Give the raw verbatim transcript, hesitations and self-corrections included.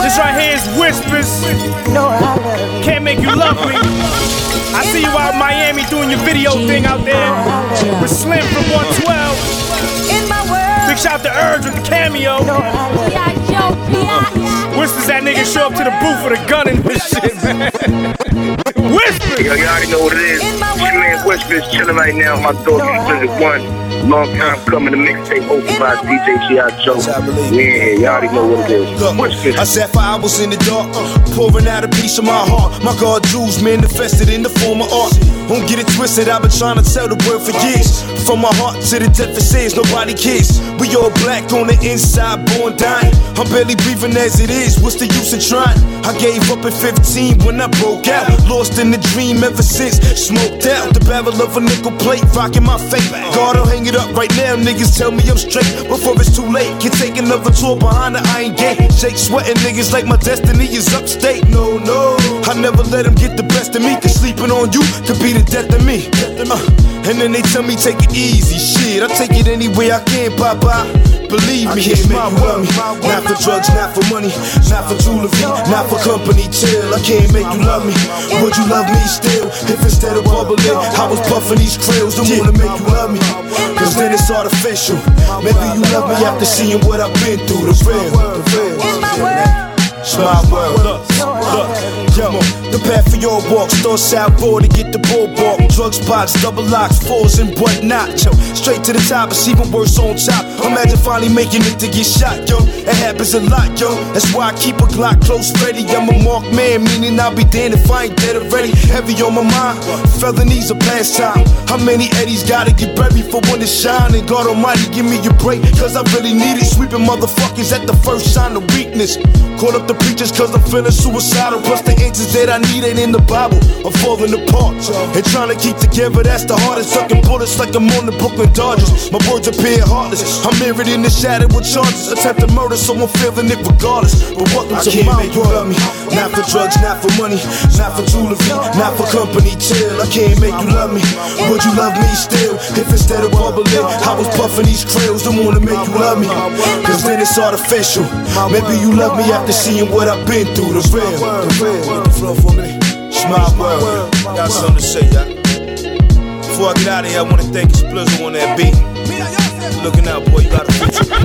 This right here is Whispers. Can't Make You Love Me. I see you out in Miami doing your video thing out there with Slim from one twelve. Big shout out to Urge with the cameo. Whispers, that nigga show up to the booth with a gun and this shit, man. Whispers! Yo, you already know what it is. Your man Whispers chilling right now. My dog Split One. Long time coming, the mixtape hosted by D J G I Joe. Yeah, you already know what it is. Look, I sat for hours in the dark, pouring out a piece of my heart. My God jewels manifested in the form of art. Don't get it twisted, I've been trying to tell the word for years. From my heart to the death it says nobody cares. We all black on the inside, born dying. I'm barely breathing as it is, what's the use in trying? I gave up at fifteen when I broke out. Lost in the dream ever since, smoked out. The barrel of a nickel plate, rocking my fate. God, I'll hang it up right now, niggas tell me I'm straight. Before it's too late, can take another tour behind the iron gate. Shake sweating niggas like my destiny is upstate. No, no, I never let them get the best of me. Cause sleeping on you could be the death of me. uh, And then they tell me take it easy. Shit, I take it any way I can, bye-bye. Believe me, it's my world. Not for drugs, not for money, not for jewelry, not for company. Chill, I can't make you love me. Would you love me still? If instead of bubbling, I was puffing these krills, don't wanna make you love me. Cause then it's artificial. Maybe you love me after seeing what I've been through. The real, the real. It's my world. Look, look, yo, the path for your walk starts out raw to get the ball walk. Drug spots, double locks, fours and whatnot, yo. Straight to the top, it's even worse on top. Imagine finally making it to get shot, yo. It happens a lot, yo. That's why I keep a Glock close ready. I'm a marked man, meaning I'll be damned if I ain't dead already. Heavy on my mind, felonies a pastime. How many Eddies gotta get buried for one to shine? And God Almighty, give me a break, cause I really need it. Sweeping motherfuckers at the first sign of weakness. Call up the preachers cause I'm feeling suicidal. Plus the answers that I need ain't in the Bible. I'm falling apart and trying to keep together, that's the hardest. Sucking bullets like I'm on the Brooklyn Dodgers. My words appear heartless, I'm mirrored in the shadow with charges. Attempted murder, so I'm feeling it regardless. But welcome to my world. You love me. Not for drugs, not for money, not for jewelry, not for company. Chill, I can't make you love me. Would you love me still? If instead of bubbling, I was puffing these krills, don't wanna make you love me. Cause then it's artificial. Maybe you love me after seeing what I've been through. The real, the real. The flow for me. It's my world. Got something to say, y'all. Before I get out of here, I wanna thank Splizzle on that beat. Looking out, boy, you got a future.